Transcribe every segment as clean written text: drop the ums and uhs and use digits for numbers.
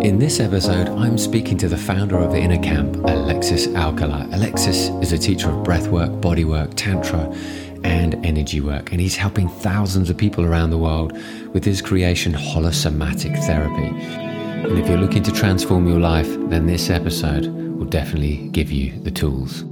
In this episode, I'm speaking to the founder of Inner Camp, Alexis Alcala. Alexis is a teacher of breathwork, bodywork, tantra, and energy work, and he's helping thousands of people around the world with his creation, holosomatic therapy. And if you're looking to transform your life, then this episode will definitely give you the tools.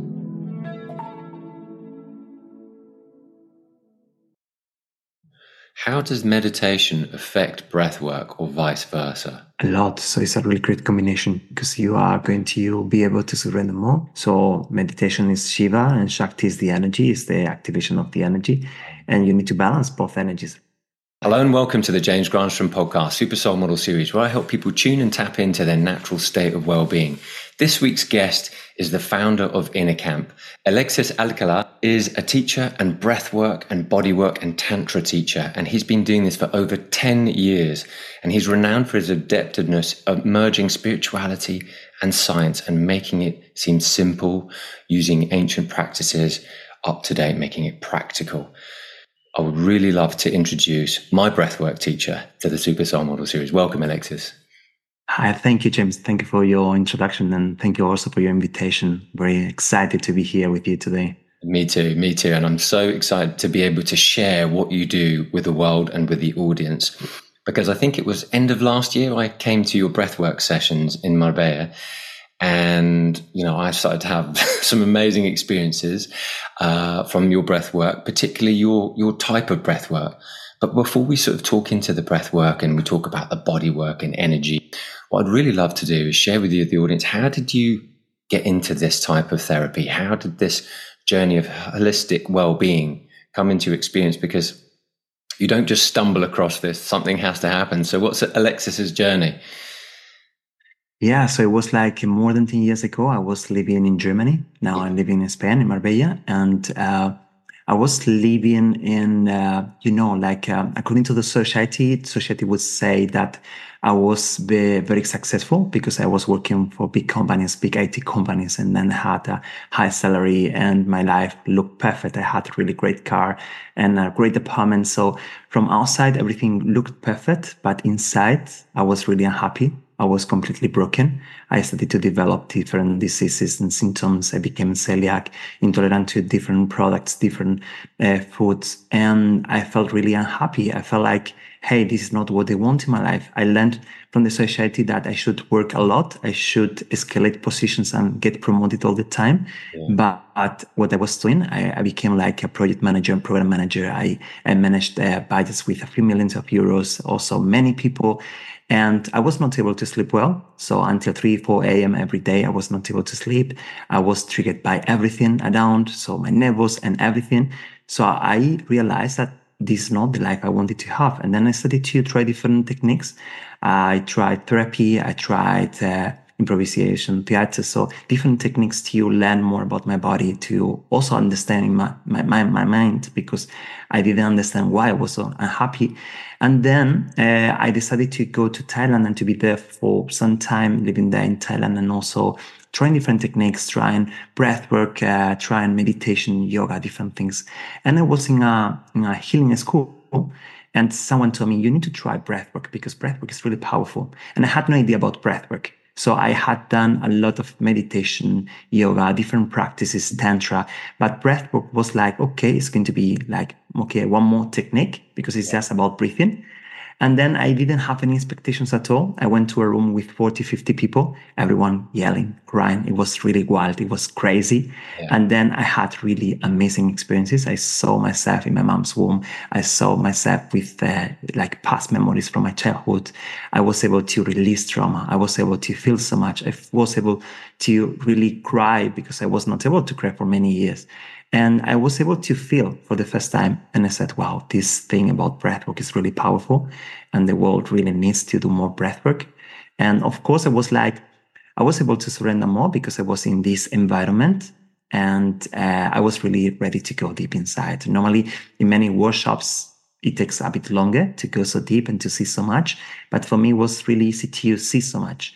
How does meditation affect breathwork or vice versa? A lot. So it's a really great combination because you are going to be able to surrender more. So meditation is Shiva and Shakti is the energy, is the activation of the energy. And you need to balance both energies. Hello and welcome to the James Granstrom podcast, Super Soul Model Series, where I help people tune and tap into their natural state of well-being. This week's guest is the founder of Inner Camp. Alexis Alcala is a teacher and breathwork and bodywork and tantra teacher, and he's been doing this for over 10 years. And he's renowned for his adeptedness of merging spirituality and science and making it seem simple, using ancient practices up to date, making it practical. I would really love to introduce my breathwork teacher to the Super Soul Model Series. Welcome, Alexis. Hi, thank you, James. Thank you for your introduction, and thank you also for your invitation. Very excited to be here with you today. Me too. And I'm so excited to be able to share what you do with the world and with the audience, because I think it was end of last year I came to your breathwork sessions in Marbella. And, I started to have some amazing experiences from your breath work, particularly your type of breath work. But before we sort of talk into the breath work and we talk about the body work and energy, what I'd really love to do is share with you, the audience, how did you get into this type of therapy? How did this journey of holistic well-being come into your experience? Because you don't just stumble across this, something has to happen. So what's Alexis's journey? Yeah, so it was like more than 10 years ago. I was living in Germany. Now I'm living in Spain, in Marbella. And I was living in, according to the society would say that I was very successful because I was working for big companies, big IT companies, and then had a high salary and my life looked perfect. I had a really great car and a great apartment. So from outside, everything looked perfect, but inside I was really unhappy. I was completely broken. I started to develop different diseases and symptoms. I became celiac, intolerant to different products, different foods. And I felt really unhappy. I felt like, hey, this is not what I want in my life. I learned from the society that I should work a lot. I should escalate positions and get promoted all the time. Yeah. But what I was doing, I became like a project manager and program manager. I managed budgets with a few millions of euros, also many people. And I was not able to sleep well. So until 3, 4 a.m. every day, I was not able to sleep. I was triggered by everything around, so my nerves and everything. So I realized that this is not the life I wanted to have. And then I started to try different techniques. I tried therapy. I tried improvisation, theater. So different techniques to learn more about my body, to also understanding my mind, because I didn't understand why I was so unhappy. And then I decided to go to Thailand and to be there for some time, living there in Thailand, and also trying different techniques, trying breath work, trying meditation, yoga, different things. And I was in a healing school. And someone told me, you need to try breathwork because breathwork is really powerful. And I had no idea about breathwork. So I had done a lot of meditation, yoga, different practices, tantra, but breathwork was like, okay, it's going to be like, okay, one more technique because it's just about breathing. And then I didn't have any expectations at all. I went to a room with 40, 50 people, everyone yelling, crying. It was really wild. It was crazy. Yeah. And then I had really amazing experiences. I saw myself in my mom's womb. I saw myself with past memories from my childhood. I was able to release trauma. I was able to feel so much. I was able to really cry because I was not able to cry for many years. And I was able to feel for the first time. And I said, wow, this thing about breathwork is really powerful. And the world really needs to do more breathwork. And of course, I was able to surrender more because I was in this environment. And I was really ready to go deep inside. Normally, in many workshops, it takes a bit longer to go so deep and to see so much. But for me, it was really easy to see so much.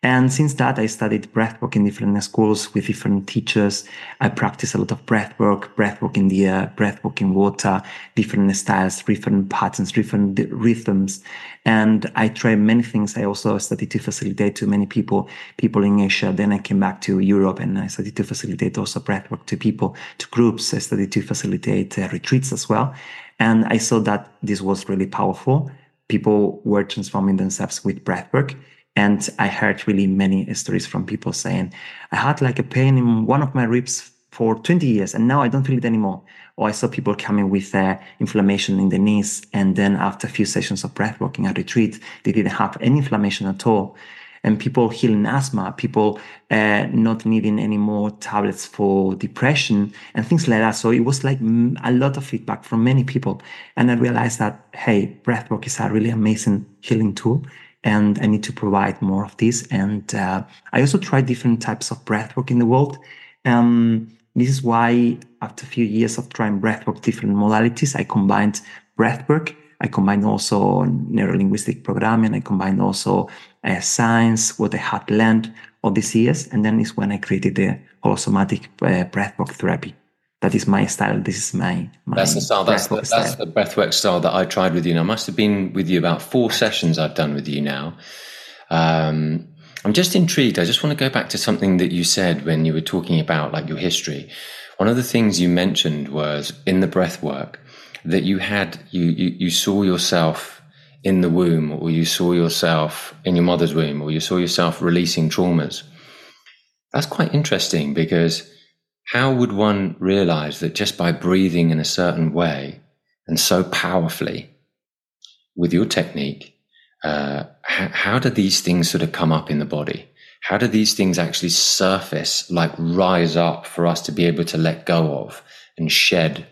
And since that, I studied breathwork in different schools with different teachers. I practiced a lot of breathwork in the air, breathwork in water, different styles, different patterns, different rhythms. And I tried many things. I also studied to facilitate to many people in Asia. Then I came back to Europe and I started to facilitate also breathwork to people, to groups. I studied to facilitate retreats as well. And I saw that this was really powerful. People were transforming themselves with breathwork. And I heard really many stories from people saying, I had like a pain in one of my ribs for 20 years and now I don't feel it anymore. Or I saw people coming with inflammation in the knees. And then after a few sessions of breathwork in a retreat, they didn't have any inflammation at all. And people healing asthma, people not needing any more tablets for depression and things like that. So it was like a lot of feedback from many people. And I realized that, hey, breathwork is a really amazing healing tool. And I need to provide more of this. And I also tried different types of breathwork in the world. This is why after a few years of trying breathwork, different modalities, I combined breathwork. I combined also neuro-linguistic programming. I combined also science, what I had learned all these years. And then is when I created the holosomatic breathwork therapy. That is my style. This is my that's the style. That's the breathwork style that I tried with you. Now, I must have been with you about 4 sessions I've done with you now. I'm just intrigued. I just want to go back to something that you said when you were talking about like your history. One of the things you mentioned was in the breathwork that you saw yourself in the womb, or you saw yourself in your mother's womb, or you saw yourself releasing traumas. That's quite interesting, because how would one realize that just by breathing in a certain way and so powerfully with your technique, how do these things sort of come up in the body? How do these things actually surface, like rise up for us to be able to let go of and shed?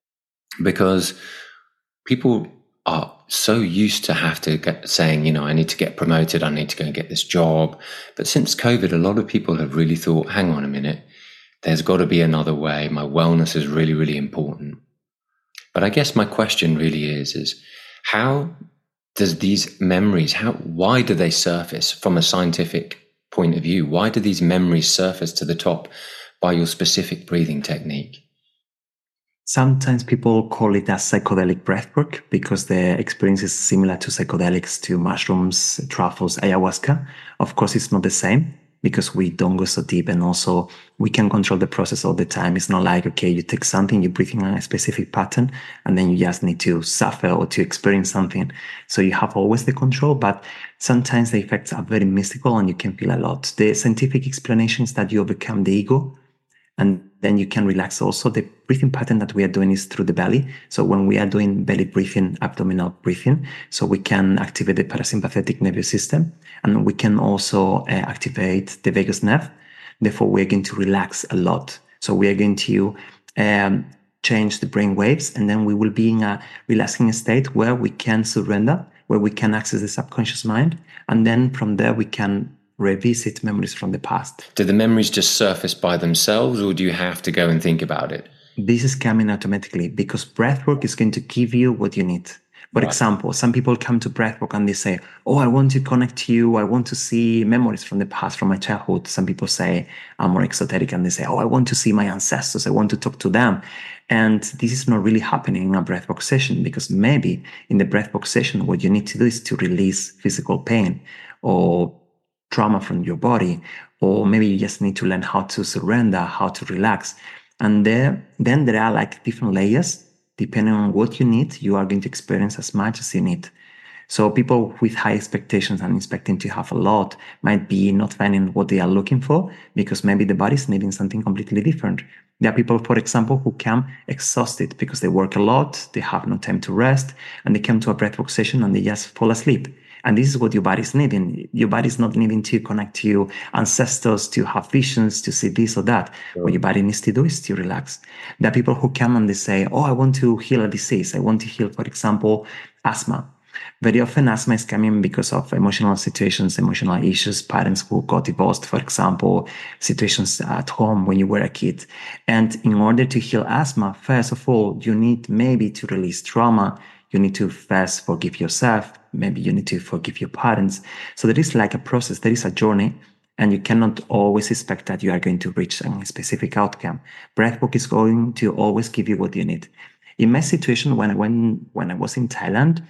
Because people are so used to saying, I need to get promoted, I need to go and get this job. But since COVID, a lot of people have really thought, hang on a minute, there's got to be another way. My wellness is really, really important. But I guess my question really is how does these memories, why do they surface from a scientific point of view? Why do these memories surface to the top by your specific breathing technique? Sometimes people call it a psychedelic breathwork because the experience is similar to psychedelics, to mushrooms, truffles, ayahuasca. Of course, it's not the same because we don't go so deep, and also we can control the process all the time. It's not like, okay, you take something, you breathe in a specific pattern, and then you just need to suffer or to experience something. So you have always the control, but sometimes the effects are very mystical and you can feel a lot. The scientific explanation is that you overcome the ego, and then you can relax. Also, the breathing pattern that we are doing is through the belly. So when we are doing belly breathing, abdominal breathing, so we can activate the parasympathetic nervous system, and we can also activate the vagus nerve. Therefore, we're going to relax a lot. So we are going to change the brain waves, and then we will be in a relaxing state where we can surrender, where we can access the subconscious mind. And then from there, we can revisit memories from the past. Do the memories just surface by themselves, or do you have to go and think about it? This is coming automatically because breathwork is going to give you what you need. For example, some people come to breathwork and they say, oh, I want to connect to you. I want to see memories from the past, from my childhood. Some people say, I'm more exoteric, and they say, oh, I want to see my ancestors. I want to talk to them. And this is not really happening in a breathwork session, because maybe in the breathwork session, what you need to do is to release physical pain or trauma from your body, or maybe you just need to learn how to surrender, how to relax. And then there are like different layers. Depending on what you need, you are going to experience as much as you need. So people with high expectations and expecting to have a lot might be not finding what they are looking for, because maybe the body's needing something completely different. There are people, for example, who come exhausted because they work a lot, they have no time to rest, and they come to a breathwork session and they just fall asleep. And this is what your body's needing. Your body's not needing to connect to your ancestors, to have visions, to see this or that. Sure. What your body needs to do is to relax. There are people who come and they say, oh, I want to heal a disease. I want to heal, for example, asthma. Very often asthma is coming because of emotional situations, emotional issues, parents who got divorced, for example, situations at home when you were a kid. And in order to heal asthma, first of all, you need maybe to release trauma. You need to first forgive yourself. Maybe you need to forgive your parents. So there is like a process, there is a journey, and you cannot always expect that you are going to reach a specific outcome. Breathwork is going to always give you what you need. In my situation, when I was in Thailand,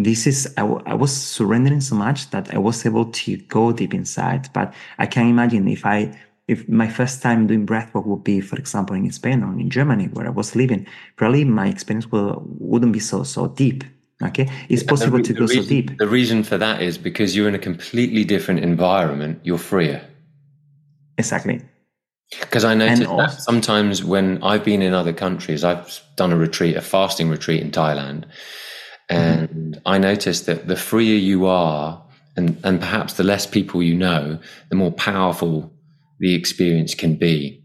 I was surrendering so much that I was able to go deep inside. But I can imagine if my first time doing breathwork would be, for example, in Spain or in Germany where I was living, probably my experience wouldn't be so deep. Okay, it's possible to go so deep. The reason for that is because you're in a completely different environment. You're freer. Exactly. Because I noticed that sometimes when I've been in other countries, I've done a fasting retreat in Thailand, and I noticed that the freer you are, and perhaps the less people you know, the more powerful the experience can be,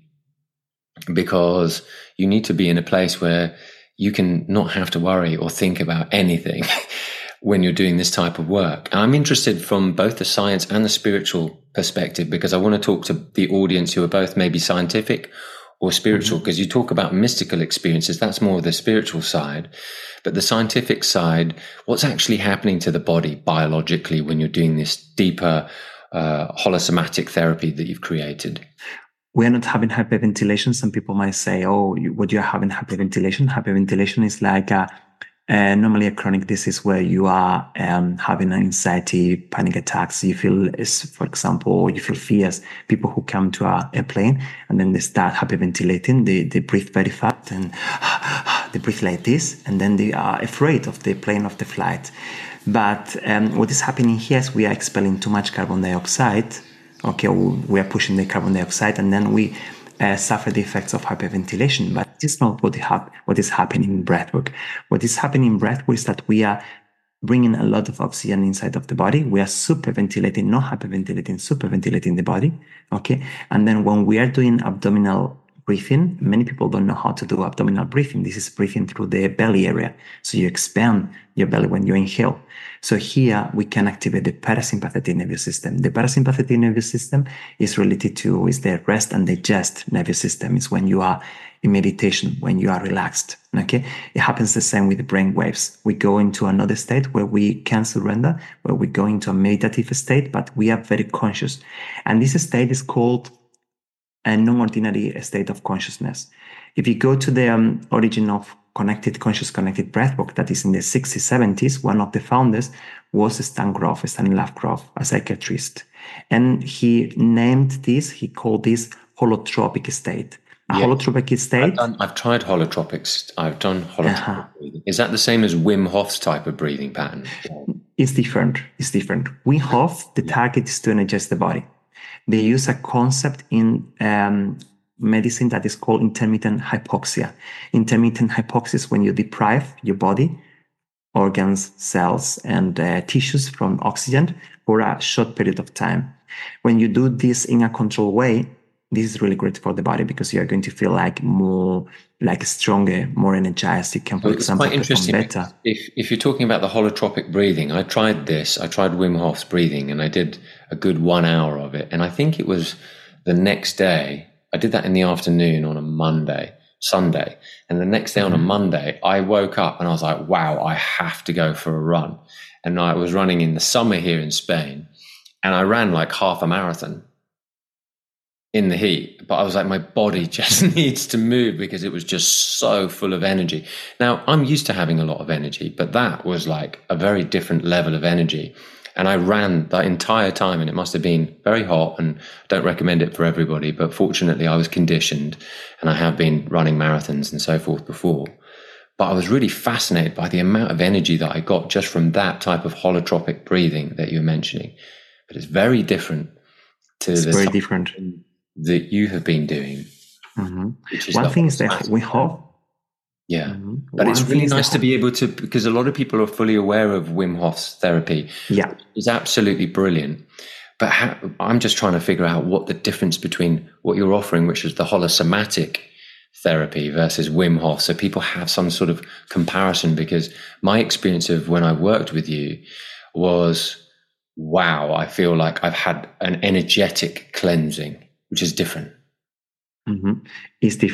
because you need to be in a place where you can not have to worry or think about anything when you're doing this type of work. And I'm interested from both the science and the spiritual perspective, because I want to talk to the audience who are both maybe scientific or spiritual, because you talk about mystical experiences. That's more of the spiritual side. But the scientific side, what's actually happening to the body biologically when you're doing this deeper holosomatic therapy that you've created? We're not having hyperventilation. Some people might say, oh, what you're having hyperventilation. Hyperventilation is like normally a chronic disease where you are having anxiety, panic attacks. You feel, for example, you feel fears. People who come to a plane and then they start hyperventilating, they breathe very fast and they breathe like this, and then they are afraid of the plane, of the flight. But what is happening here is we are expelling too much carbon dioxide. Okay, we are pushing the carbon dioxide, and then we suffer the effects of hyperventilation. But it's not what is happening in breathwork. What is happening in breathwork is that we are bringing a lot of oxygen inside of the body. We are superventilating, not hyperventilating, superventilating the body. Okay, and then when we are doing abdominal breathing, many people don't know how to do abdominal breathing. This is breathing through the belly area. So you expand your belly when you inhale. So here we can activate the parasympathetic nervous system. The parasympathetic nervous system is related to the rest and digest nervous system. It's when you are in meditation, when you are relaxed. Okay, it happens the same with the brain waves. We go into another state where we can surrender, where we go into a meditative state, but we are very conscious. And this state is called a non-ordinary state of consciousness. If you go to the origin of connected breathwork, that is in the 60s, 70s, one of the founders was Stanislav Grof, a psychiatrist. And he called this holotropic state. Holotropic state. I've tried holotropics. I've done holotropic breathing. Is that the same as Wim Hof's type of breathing pattern? It's different. Wim Hof, the target is to energize the body. They use a concept in medicine that is called intermittent hypoxia. Intermittent hypoxia is when you deprive your body, organs, cells, and tissues from oxygen for a short period of time. When you do this in a controlled way, this is really great for the body because you are going to feel like stronger, more energized. You can, for example, perform better. If you're talking about the holotropic breathing, I tried Wim Hof's breathing, and I did a good 1 hour of it. And I think it was the next day, I did that in the afternoon on a Sunday. And the next day on a Monday, I woke up and I was like, wow, I have to go for a run. And I was running in the summer here in Spain, and I ran like half a marathon in the heat, but I was like, my body just needs to move because it was just so full of energy. Now, I'm used to having a lot of energy, but that was like a very different level of energy. And I ran the entire time, and it must have been very hot, and don't recommend it for everybody, but fortunately I was conditioned, and I have been running marathons and so forth before. But I was really fascinated by the amount of energy that I got just from that type of holotropic breathing that you're mentioning. But it's very different to very different that you have been doing. One thing is that we hope. Yeah. But it's really nice to be able to, because a lot of people are fully aware of Wim Hof's therapy. Yeah. It's absolutely brilliant. But I'm just trying to figure out what the difference between what you're offering, which is the holosomatic therapy, versus Wim Hof, so people have some sort of comparison, because my experience of when I worked with you was, wow, I feel like I've had an energetic cleansing, which is different. It's different.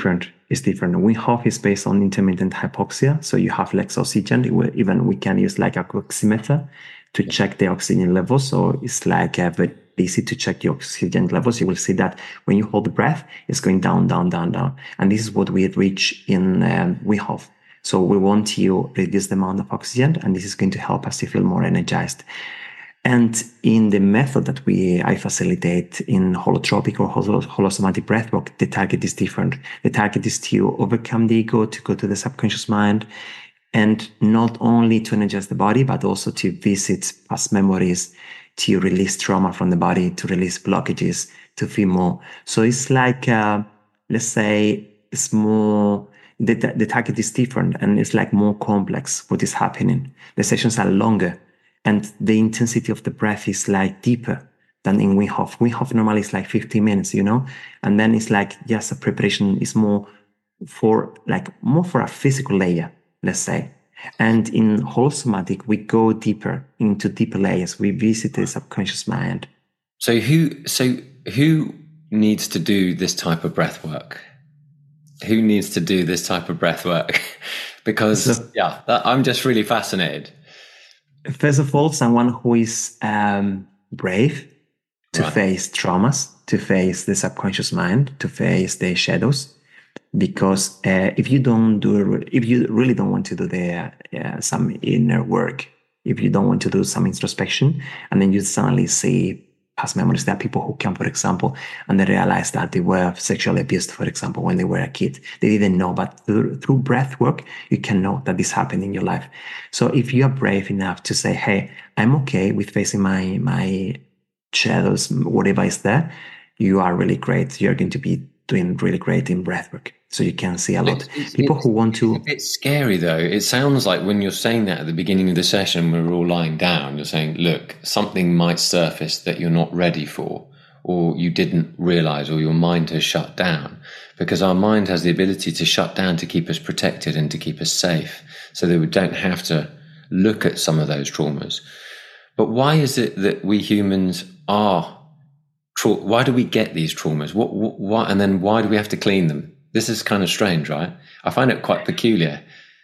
is different. Wim Hof is based on intermittent hypoxia. So you have less oxygen. Even we can use like a oximeter to check the oxygen levels. So it's like very easy to check the oxygen levels. You will see that when you hold the breath, it's going down, down, down, down. And this is what we reach in Wim Hof. So we want to reduce the amount of oxygen, and this is going to help us to feel more energized. And in the method that I facilitate in holotropic or holosomatic breathwork, the target is different. The target is to overcome the ego, to go to the subconscious mind, and not only to energize the body, but also to visit past memories, to release trauma from the body, to release blockages, to feel more. So it's like, let's say, it's more, the target is different, and it's like more complex what is happening. The sessions are longer, and the intensity of the breath is like deeper than in Wim Hof. Wim Hof normally is like 15 minutes, and then it's like just a preparation is more for a physical layer, let's say. And in holosomatic, we go deeper into deeper layers. We visit the subconscious mind. So who needs to do this type of breath work? Who needs to do this type of breath work? Because I'm just really fascinated. First of all, someone who is brave to face traumas, to face the subconscious mind, to face the shadows. Because if you really don't want to do some inner work, if you don't want to do some introspection, and then you suddenly see past memories, there are people who come, for example, and they realize that they were sexually abused, for example, when they were a kid. They didn't know, but through breath work, you can know that this happened in your life. So if you are brave enough to say, hey, I'm okay with facing my shadows, whatever is there, you are really great. You're going to be doing really great in breathwork. So you can see a lot. People who want to... It's a bit scary, though. It sounds like when you're saying that at the beginning of the session, we're all lying down, you're saying, look, something might surface that you're not ready for, or you didn't realize, or your mind has shut down. Because our mind has the ability to shut down to keep us protected and to keep us safe, so that we don't have to look at some of those traumas. But why is it that we humans are... Why do we get these traumas? What, and then why do we have to clean them? This is kind of strange, right? I find it quite peculiar.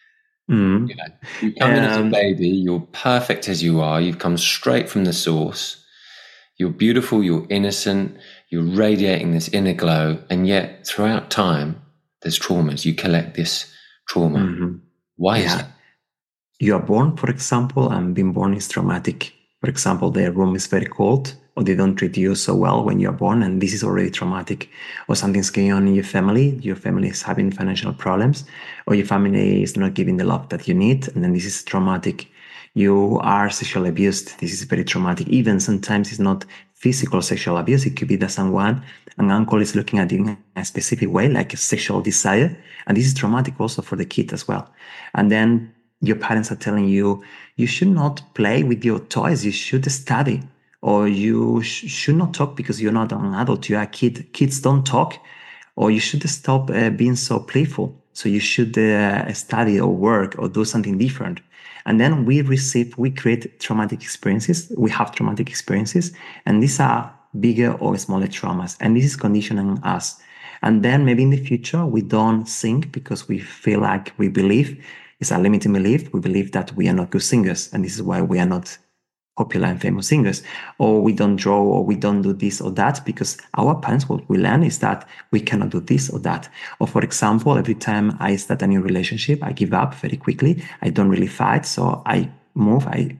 Mm. You come in as a baby, you're perfect as you are, you've come straight from the source, you're beautiful, you're innocent, you're radiating this inner glow, and yet throughout time, there's traumas. You collect this trauma. Mm-hmm. Why is it? You are born, for example, and being born is traumatic. For example, the room is very cold, or they don't treat you so well when you're born, and this is already traumatic. Or something's going on in your family is having financial problems, or your family is not giving the love that you need, and then this is traumatic. You are sexually abused. This is very traumatic. Even sometimes it's not physical sexual abuse. It could be that an uncle is looking at you in a specific way, like a sexual desire, and this is traumatic also for the kid as well. And then your parents are telling you, you should not play with your toys, you should study, or you should not talk because you're not an adult, you are a kid. Kids don't talk, or you should stop being so playful. So you should study or work or do something different. And then we create traumatic experiences. We have traumatic experiences, and these are bigger or smaller traumas. And this is conditioning us. And then maybe in the future, we don't sing because we feel like we believe it's a limiting belief. We believe that we are not good singers, and this is why we are not popular and famous singers. Or we don't draw, or we don't do this or that, because our parents, what we learn is that we cannot do this or that. Or for example, every time I start a new relationship, I give up very quickly. I don't really fight, so I move, I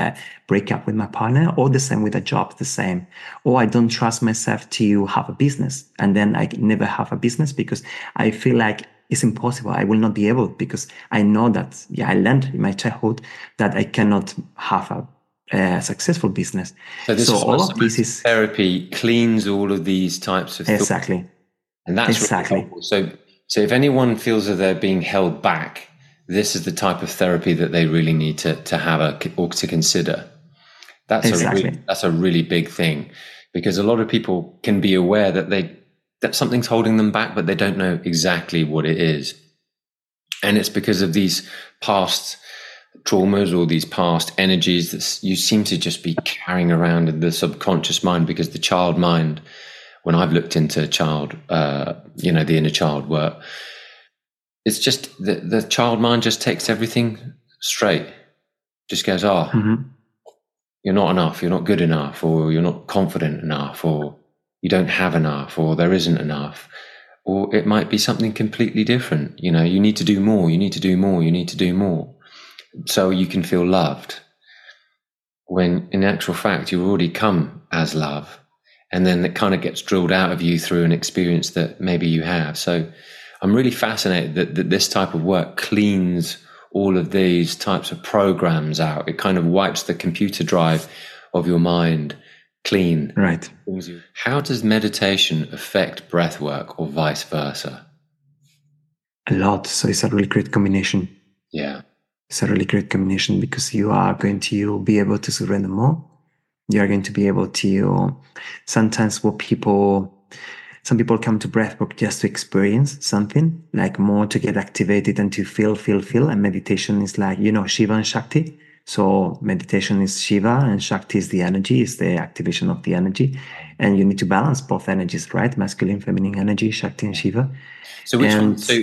break up with my partner, or the same with a job, the same. Or I don't trust myself to have a business, and then I never have a business because I feel like it's impossible. I will not be able, because I know that, I learned in my childhood that I cannot have a successful business. So all of this is therapy cleans all of these types of thoughts. Exactly. And that's exactly. Really helpful. So if anyone feels that they're being held back, this is the type of therapy that they really need to have or to consider. That's a really big thing, because a lot of people can be aware that something's holding them back, but they don't know exactly what it is. And it's because of these past traumas or these past energies that you seem to just be carrying around in the subconscious mind, because the child mind, when I've looked into the inner child work, it's just the child mind just takes everything straight. Just goes, you're not enough, you're not good enough, or you're not confident enough, or you don't have enough, or there isn't enough. Or it might be something completely different. You know, you need to do more, you need to do more, you need to do more. So you can feel loved. When in actual fact, you already come as love. And then it kind of gets drilled out of you through an experience that maybe you have. So I'm really fascinated that this type of work cleans all of these types of programs out. It kind of wipes the computer drive of your mind clean. Right. How does meditation affect breath work or vice versa? A lot. So it's a really great combination. Yeah. It's a really great combination because you are going to be able to surrender more. You are going to be able to, sometimes some people come to breathwork just to experience something, like more to get activated and to feel. And meditation is like, Shiva and Shakti. So meditation is Shiva and Shakti is the energy, is the activation of the energy. And you need to balance both energies, right? Masculine, feminine energy, Shakti and Shiva. So which one? So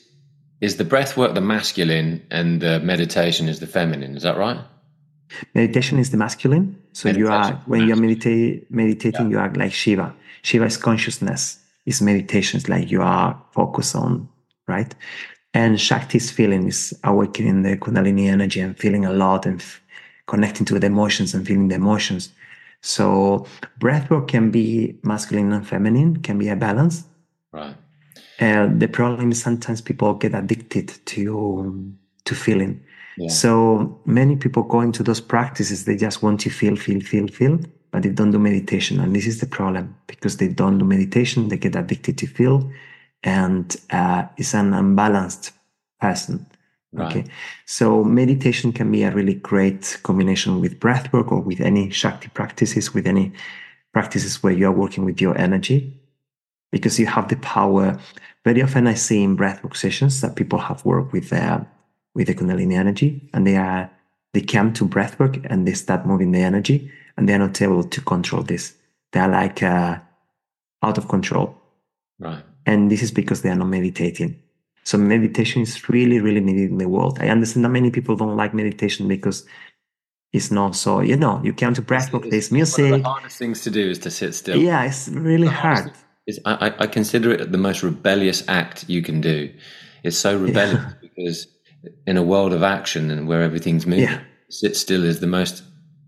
is the breath work the masculine and the meditation is the feminine? Is that right? Meditation is the masculine. So when you're meditating, you are like Shiva. Shiva is consciousness. It's meditation. It's like you are focused on, right? And Shakti is feeling, is awakening the Kundalini energy and feeling a lot and connecting to the emotions and feeling the emotions. So breathwork can be masculine and feminine, can be a balance. Right. The problem is sometimes people get addicted to feeling. Yeah. So many people go into those practices, they just want to feel, but they don't do meditation. And this is the problem, because they don't do meditation, they get addicted to feel, and it's an unbalanced person. Right. Okay. So meditation can be a really great combination with breathwork or with any Shakti practices, with any practices where you are working with your energy, because you have the power. Very often I see in breathwork sessions that people have worked with the Kundalini energy, and they come to breathwork and they start moving the energy, and they're not able to control this. They're like out of control. Right. And this is because they are not meditating. So meditation is really, really needed in the world. I understand that many people don't like meditation because it's not so, you come to breathwork, there's music. One of the hardest things to do is to sit still. Yeah, it's really hard. I consider it the most rebellious act you can do. It's so rebellious because in a world of action and where everything's moving, sit still is the most,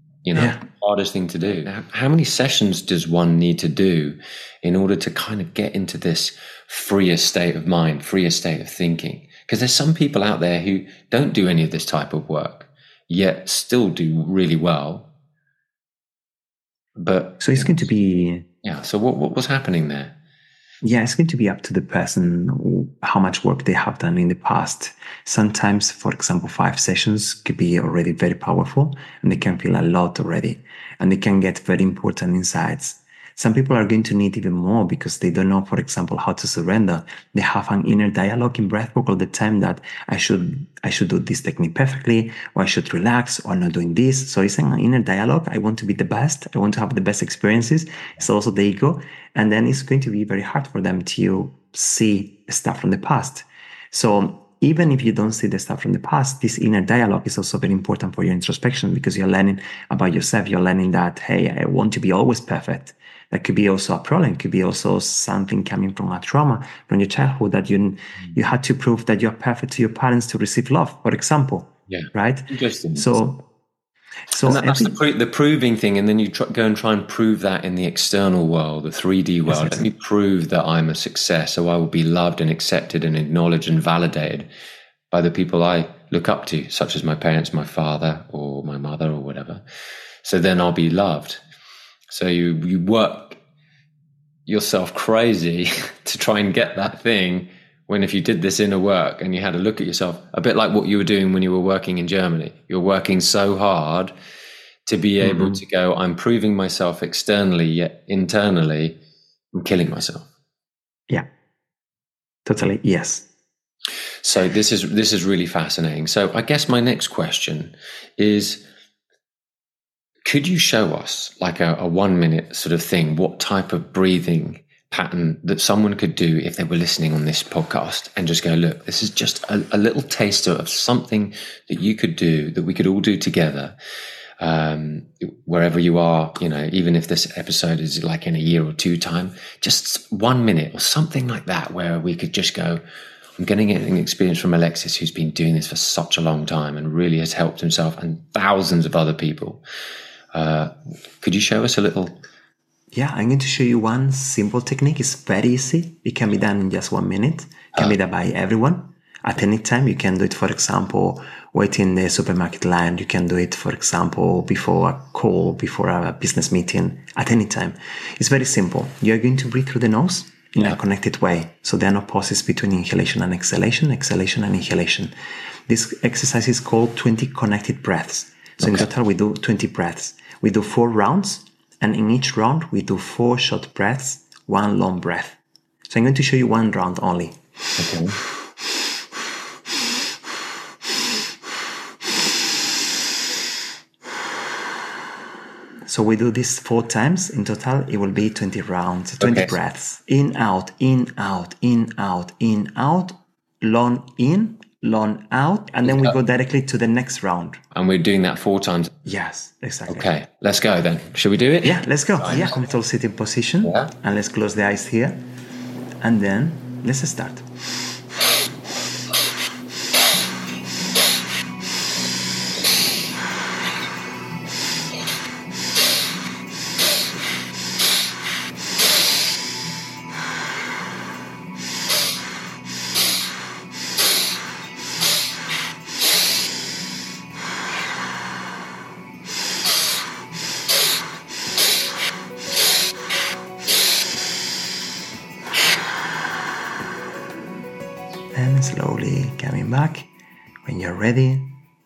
hardest thing to do. How many sessions does one need to do in order to kind of get into this freer state of mind, freer state of thinking? Because there's some people out there who don't do any of this type of work, yet still do really well. But so it's going to be... Yeah. So what was happening there? Yeah, it's going to be up to the person how much work they have done in the past. Sometimes, for example, 5 sessions could be already very powerful, and they can feel a lot already, and they can get very important insights. Some people are going to need even more because they don't know, for example, how to surrender. They have an inner dialogue in breathwork all the time that I should do this technique perfectly, or I should relax, or I'm not doing this. So it's an inner dialogue. I want to be the best. I want to have the best experiences. It's also the ego. And then it's going to be very hard for them to see stuff from the past. So even if you don't see the stuff from the past, this inner dialogue is also very important for your introspection, because you're learning about yourself. You're learning that, hey, I want to be always perfect. That could be also a problem. It could be also something coming from a trauma from your childhood, that you had to prove that you're perfect to your parents to receive love, for example. Yeah. Right? Interesting. So that's the proving thing, and then you go and try and prove that in the external world, the 3D world. Exactly. Let me prove that I'm a success, so I will be loved and accepted and acknowledged and validated by the people I look up to, such as my parents, my father, or my mother, or whatever. So then I'll be loved. So you work yourself crazy to try and get that thing, when if you did this inner work and you had a look at yourself, a bit like what you were doing when you were working in Germany. You're working so hard to be able to go, I'm proving myself externally, yet internally I'm killing myself. Yeah, totally. Yes. So this is really fascinating. So I guess my next question is, could you show us like a 1 minute sort of thing, what type of breathing pattern that someone could do if they were listening on this podcast and just go, look, this is just a little taster of something that you could do, that we could all do together, wherever you are, even if this episode is like in a year or two time, just 1 minute or something like that, where we could just go, I'm getting an experience from Alexis, who's been doing this for such a long time and really has helped himself and thousands of other people. Could you show us a little? Yeah, I'm going to show you one simple technique. It's very easy. It can be done in just 1 minute. It can be done by everyone at any time. You can do it, for example, waiting in the supermarket line. You can do it, for example, before a call, before a business meeting, at any time. It's very simple. You're going to breathe through the nose in a connected way. So there are no pauses between inhalation and exhalation and inhalation. This exercise is called 20 connected breaths. So in total, we do 20 breaths. We do 4 rounds. And in each round, we do 4 short breaths, 1 long breath. So I'm going to show you 1 round only. Okay. So we do this 4 times. In total, it will be 20 rounds, 20 breaths. In, out, in, out, in, out, in, out, long in, long out, and then we go directly to the next round. And we're doing that 4 times? Yes, exactly. Okay, let's go then. Shall we do it? Yeah, let's go. Yeah, comfortable sitting position. Yeah. And let's close the eyes here. And then let's start. And slowly coming back when you're ready.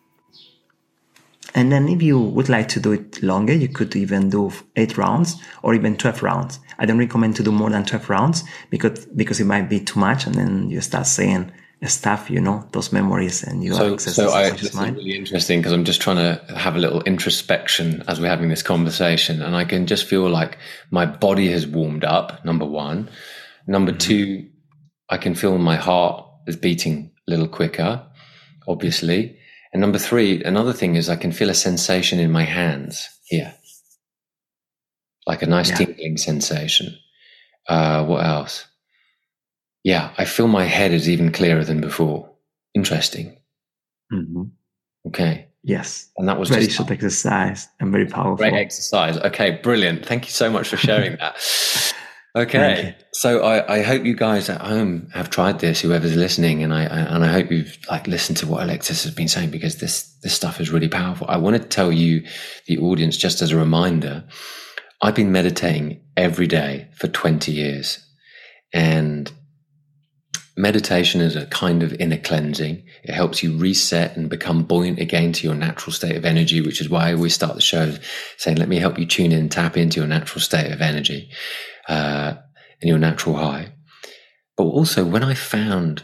And then if you would like to do it longer, you could even do 8 rounds or even 12 rounds. I don't recommend to do more than 12 rounds because it might be too much, and then you start saying stuff, those memories, and you this is really interesting, because I'm just trying to have a little introspection as we're having this conversation, and I can just feel like my body has warmed up, number 1. Number 2, I can feel my heart is beating a little quicker, obviously. And number 3, another thing is I can feel a sensation in my hands here, like a nice tingling sensation. What else? Yeah, I feel my head is even clearer than before. Interesting. Mm-hmm. Okay. Yes. And that was very short exercise and very powerful. Great exercise. Okay, brilliant. Thank you so much for sharing that. Okay, so I hope you guys at home have tried this, whoever's listening, and I hope you've listened to what Alexis has been saying, because this stuff is really powerful. I want to tell you, the audience, just as a reminder, I've been meditating every day for 20 years, and meditation is a kind of inner cleansing. It helps you reset and become buoyant again to your natural state of energy, which is why I always start the show saying, let me help you tune in, tap into your natural state of energy. And your natural high. But also, when I found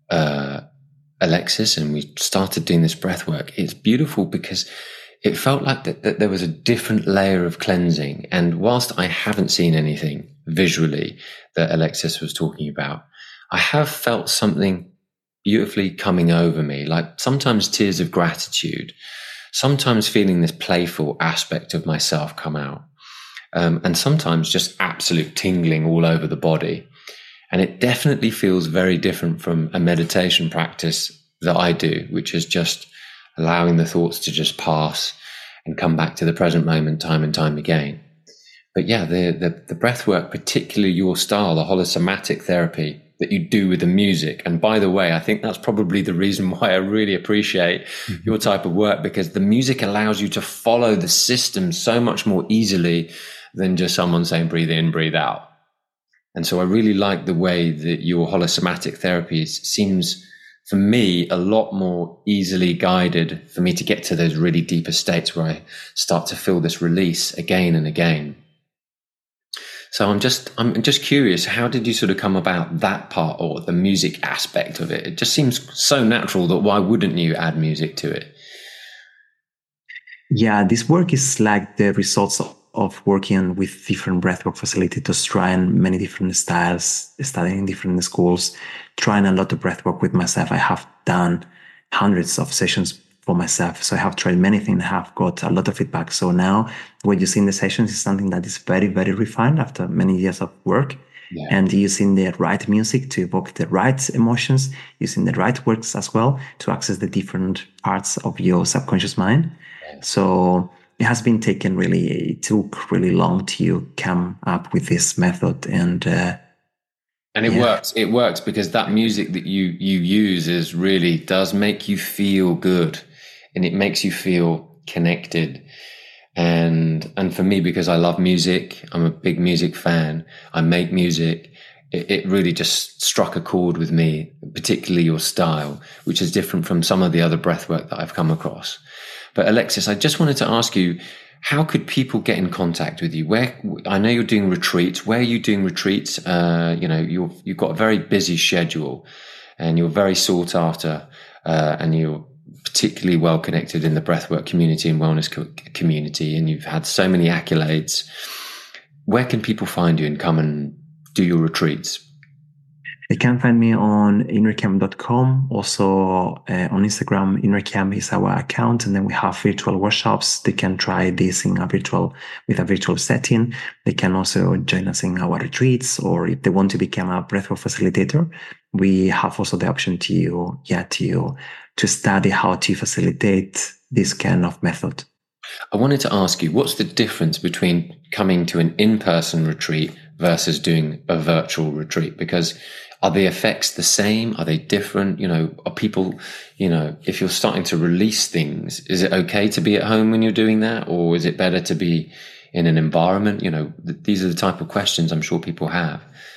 Alexis and we started doing this breath work, it's beautiful because it felt like that there was a different layer of cleansing. And whilst I haven't seen anything visually that Alexis was talking about, I have felt something beautifully coming over me, like sometimes tears of gratitude, sometimes feeling this playful aspect of myself come out. And sometimes just absolute tingling all over the body. And it definitely feels very different from a meditation practice that I do, which is just allowing the thoughts to just pass and come back to the present moment time and time again. But yeah, the breath work, particularly your style, the holosomatic therapy that you do with the music. And by the way, I think that's probably the reason why I really appreciate your type of work, because the music allows you to follow the system so much more easily than just someone saying breathe in, breathe out. And so I really like the way that your holosomatic therapy seems, for me, a lot more easily guided for me to get to those really deeper states where I start to feel this release again and again. So I'm just curious, how did you sort of come about that part, or the music aspect of it? It just seems so natural that why wouldn't you add music to it? Yeah, this work is like the results of working with different breathwork facilitators, trying many different styles, studying in different schools, trying a lot of breathwork with myself. I have done hundreds of sessions for myself. So I have tried many things. I have got a lot of feedback. So now what you see in the sessions is something that is very, very refined after many years of work. Yeah. And using the right music to evoke the right emotions, using the right words as well to access the different parts of your subconscious mind. Yeah. So it has been it took really long to come up with this method. And it works. It works because that music that you use does make you feel good, and it makes you feel connected. And for me, because I love music, I'm a big music fan, I make music, it really just struck a chord with me, particularly your style, which is different from some of the other breathwork that I've come across. But Alexis, I just wanted to ask you, how could people get in contact with you? I know you're doing retreats. Where are you doing retreats? You've got a very busy schedule, and you're very sought after, and you're particularly well connected in the breathwork community and wellness community, and you've had so many accolades. Where can people find you and come and do your retreats? They can find me on innercamp.com. Also on Instagram, innercamp is our account. And then we have virtual workshops. They can try this with a virtual setting. They can also join us in our retreats, or if they want to become a breathwork facilitator, we have also the option to study how to facilitate this kind of method. I wanted to ask you, what's the difference between coming to an in-person retreat versus doing a virtual retreat? Because are the effects the same? Are they different? Are people, if you're starting to release things, is it okay to be at home when you're doing that? Or is it better to be in an environment? These are the type of questions I'm sure people have.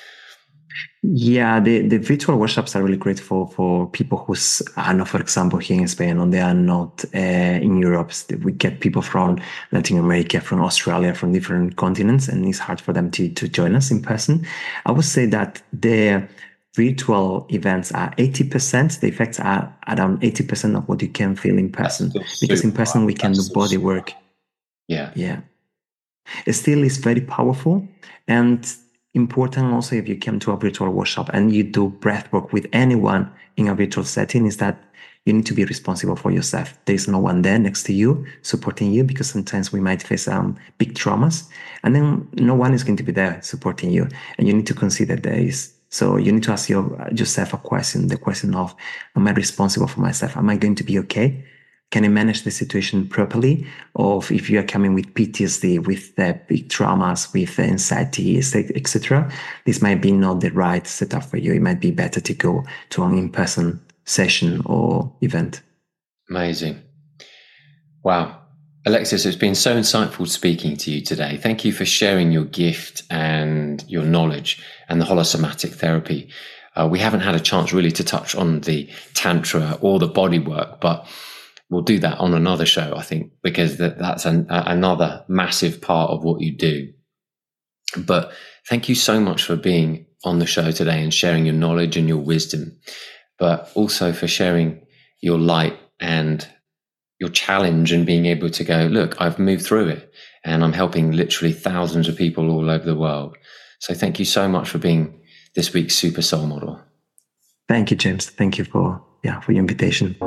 Yeah, the virtual workshops are really great for people who are not, for example, here in Spain, or they are not in Europe. We get people from Latin America, from Australia, from different continents, and it's hard for them to join us in person. I would say that the virtual events are 80%. The effects are around 80% of what you can feel in person. Because in person, we can do body work. Yeah. It still is very powerful. And important also, if you come to a virtual workshop and you do breath work with anyone in a virtual setting, is that you need to be responsible for yourself. There is no one there next to you supporting you, because sometimes we might face big traumas, and then no one is going to be there supporting you, and you need to consider this. So you need to ask yourself a question, the question of, am I responsible for myself? Am I going to be okay? Can I manage the situation properly? Or if you are coming with PTSD, with big traumas, with anxiety, etc., this might be not the right setup for you. It might be better to go to an in-person session or event. Amazing. Wow. Alexis, it's been so insightful speaking to you today. Thank you for sharing your gift and your knowledge and the holosomatic therapy. We haven't had a chance really to touch on the Tantra or the body work, but we'll do that on another show, I think, because that's another massive part of what you do. But thank you so much for being on the show today and sharing your knowledge and your wisdom, but also for sharing your light and your challenge and being able to go, look, I've moved through it and I'm helping literally thousands of people all over the world. So thank you so much for being this week's Super Soul Model. Thank you, James. Thank you for your invitation.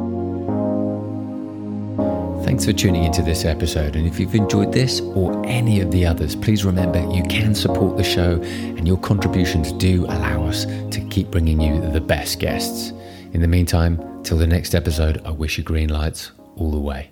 Thanks for tuning into this episode. And if you've enjoyed this or any of the others, please remember you can support the show, and your contributions do allow us to keep bringing you the best guests. In the meantime, till the next episode, I wish you green lights all the way.